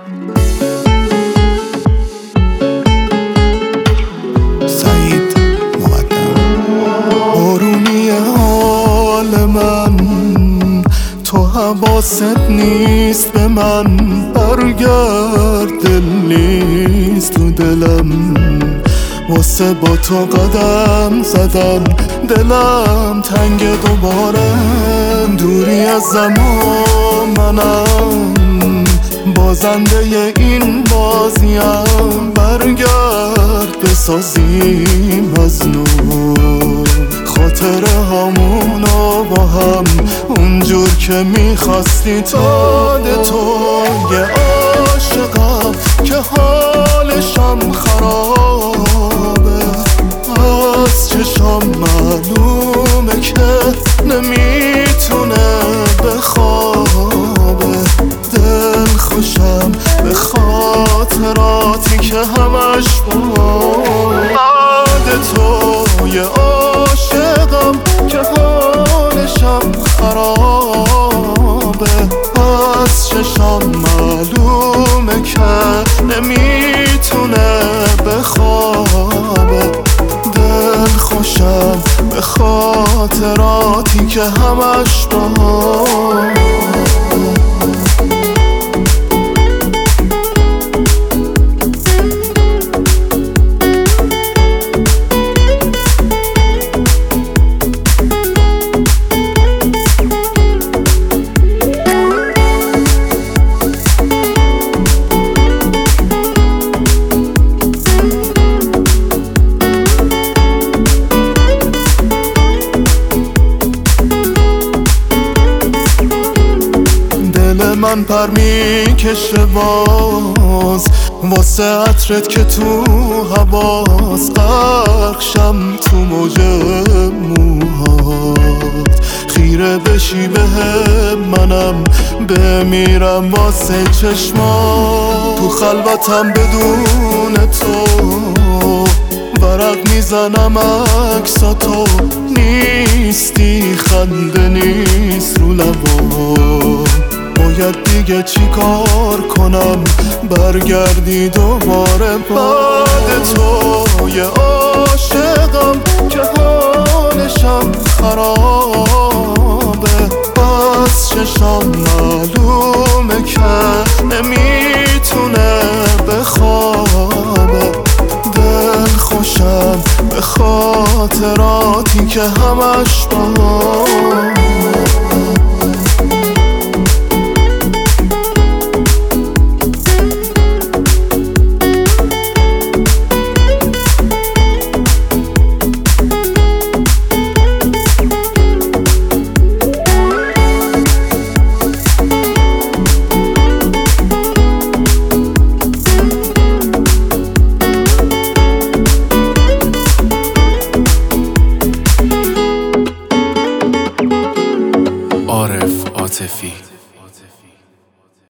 سعید مقدم. بارونی حال من، تو حواست نیست به من. برگرد، دل نیست تو دلم، واسه با تو قدم زدن. دلم تنگ دوباره، دوری از زمان منم، بازنده این بازیم. برگرد بسازیم از نو خاطره هامونو با هم، اونجور که میخواستی. داد تو یه عاشقم که حالشم خرابه، از چشم معلومه که نمیتونه بخوابه. دل خوشم به خاطراتی که همش بعد تو یه عاشقم که حالشم خرابه، از چشم معلومه که نمیتونه بخوابه. دل خوشم به خاطراتی که همش من پر میکشه باز، واسه عطرت که تو حواس. غرقشم تو موج موهات، خیره بشی بهم منم بمیرم واسه چشمات. تو خلوتم بدون تو ورق میزنم عکساتو، نیستی خنده نیست رو لبام. باید دیگه چی کار کنم برگردی دوباره؟ بعد تو یه عاشقم که حالشم خرابه، از چشم معلومه که نمیتونه بخوابه. دل خوشم به خاطراتی که همش عارف عاطفی.